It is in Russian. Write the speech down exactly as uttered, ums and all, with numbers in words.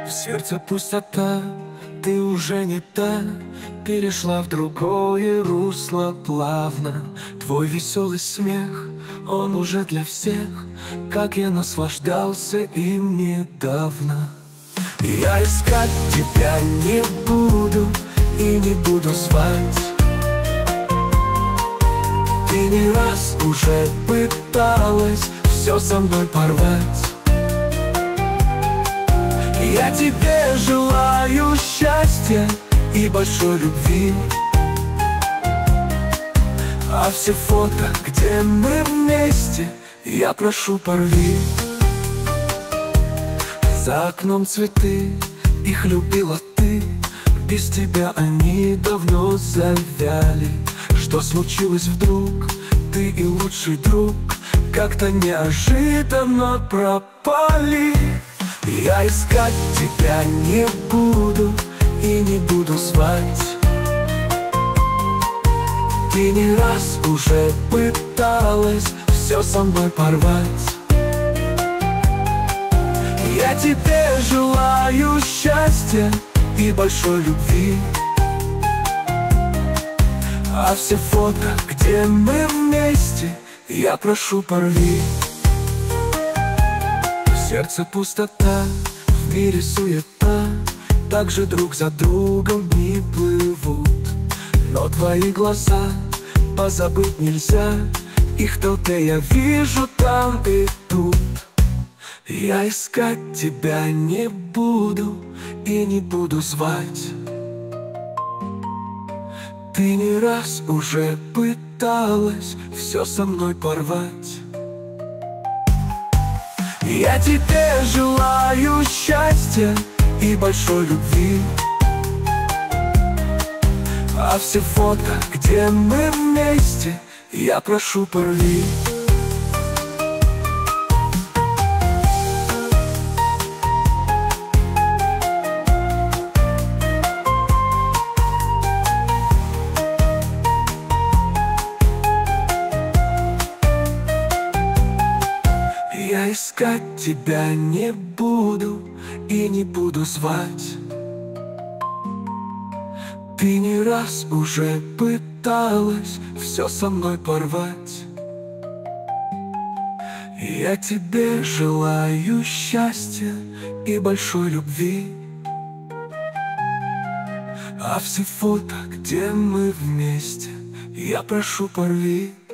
В сердце пустота, ты уже не та, перешла в другое русло плавно. Твой веселый смех, он уже для всех, как я наслаждался им недавно. Я искать тебя не буду и не буду звать. Ты не раз уже пыталась все со мной порвать. Я тебе желаю счастья и большой любви, а все фото, где мы вместе, я прошу, порви. За окном цветы, их любила ты, без тебя они давно завяли. Что случилось вдруг, ты и лучший друг как-то неожиданно пропали. Я искать тебя не буду и не буду звать. Ты не раз уже пыталась все со мной порвать. Я тебе желаю счастья и большой любви, а все фото, где мы вместе, я прошу, порви. В сердце пустота, в мире суета, так же друг за другом дни плывут. Но твои глаза позабыть нельзя, их в толпе я вижу там и тут. Я искать тебя не буду и не буду звать. Ты не раз уже пыталась все со мной порвать. Я тебе желаю счастья и большой любви, а все фото, где мы вместе, я прошу, порви. Я искать тебя не буду и не буду звать. Ты не раз уже пыталась все со мной порвать. Я тебе желаю счастья и большой любви, а все фото, где мы вместе, я прошу, порви.